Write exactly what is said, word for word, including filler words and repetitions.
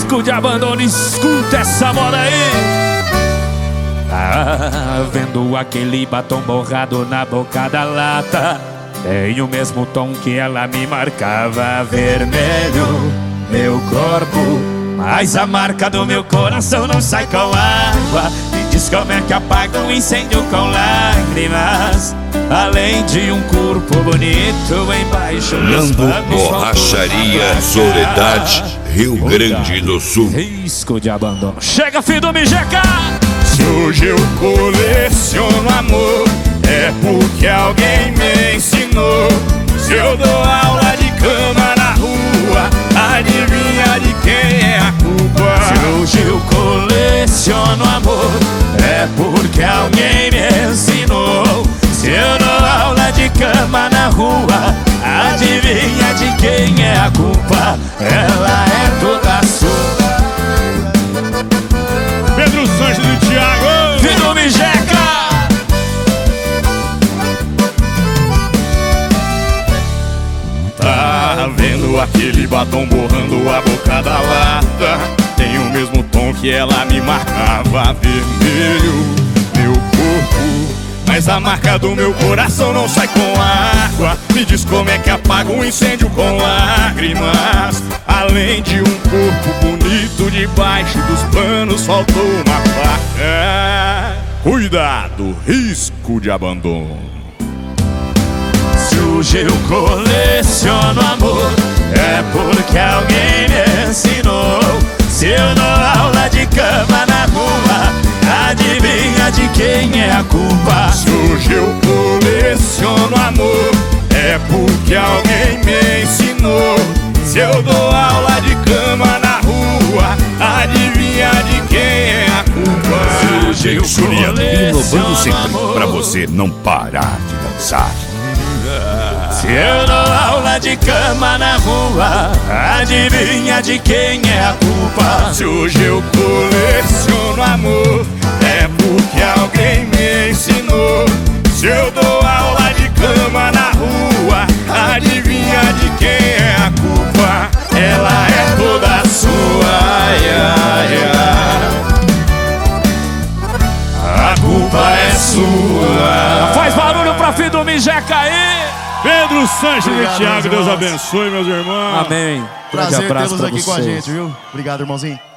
Risco de abandono, escuta essa moda aí. Tá vendo aquele batom borrado na boca da lata? Tem o mesmo tom que ela me marcava. Vermelho, meu corpo, mas a marca do meu coração não sai com água. Me diz como é que apaga um incêndio com lágrimas, além de um corpo bonito embaixo dos panos. Borracharia Soledade, Rio Grande do Sul. Risco de abandono. Chega, filho do Mijeca! Se hoje eu coleciono amor, é porque alguém me ensinou. Se eu dou aula de cama na rua, adivinha de quem é a culpa? Se hoje eu coleciono amor, é porque alguém me ensinou. Se eu dou aula de cama na rua, adivinha de quem é a culpa? Ela é toda sua. Pedro Sanches do Thiago, Filho do Mijeca! tá vendo aquele batom borrando a boca da lata? Tem o mesmo tom que ela me marcava. Vermelho, meu corpo, mas a marca do meu coração não sai com água. Me diz como é que apaga um incêndio com lágrimas, além de um corpo bonito debaixo dos panos faltou uma faca. Cuidado, risco de abandono. Se hoje eu coleciono amor, é porque alguém me ensinou. Se eu dou aula de cama na rua, adivinha de quem é a culpa? Se hoje eu coleciono amor, é porque alguém me ensinou. Se eu dou aula de cama na rua, adivinha de quem é a culpa? Se hoje eu Juliano inovando sempre amor, pra você não parar de dançar. se eu dou aula de cama na rua, adivinha de quem é a culpa? Se hoje eu coleciono amor, é porque alguém me ensinou. Se eu dou aula de cama na rua, adivinha de quem é a culpa? Ela é toda sua. Ai, ai, ai. A culpa é sua. Faz barulho pra filho do Mijeca aí! Pedro Sanches e Obrigado, Thiago, meus Deus irmãos. abençoe, meus irmãos. Amém. Grande Prazer abraço tê-los pra aqui com a vocês. gente, viu? Obrigado, irmãozinho.